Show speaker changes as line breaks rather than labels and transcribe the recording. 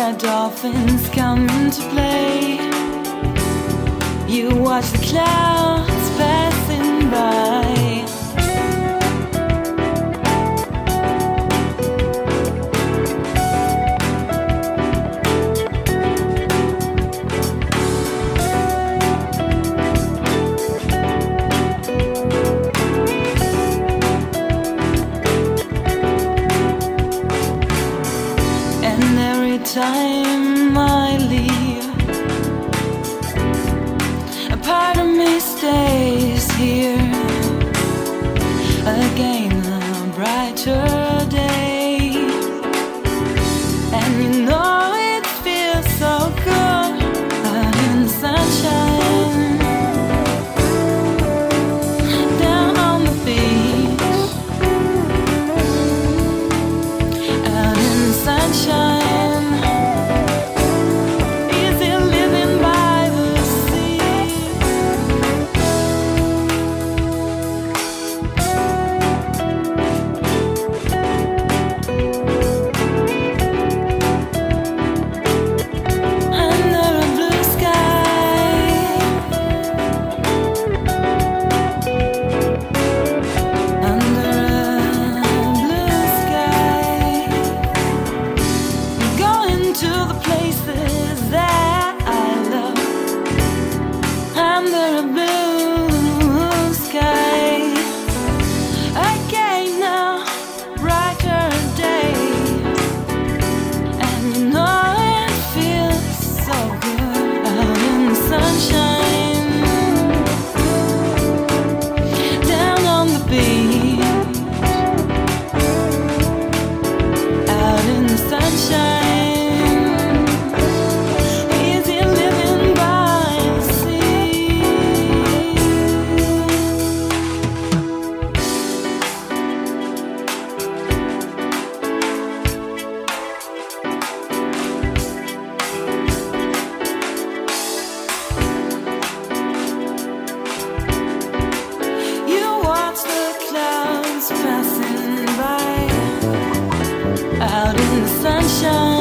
dolphins come to play. You watch the clouds passing by. And every time I leave, a part of me stays here. Again, a brighter day, and you know it feels so good out in the sunshine, down on the beach, out in the sunshine. Under a blue sky, again a brighter day, and you know it feels so good out in the sunshine, down on the beach, out in the sunshine. Passing by, out in the sunshine.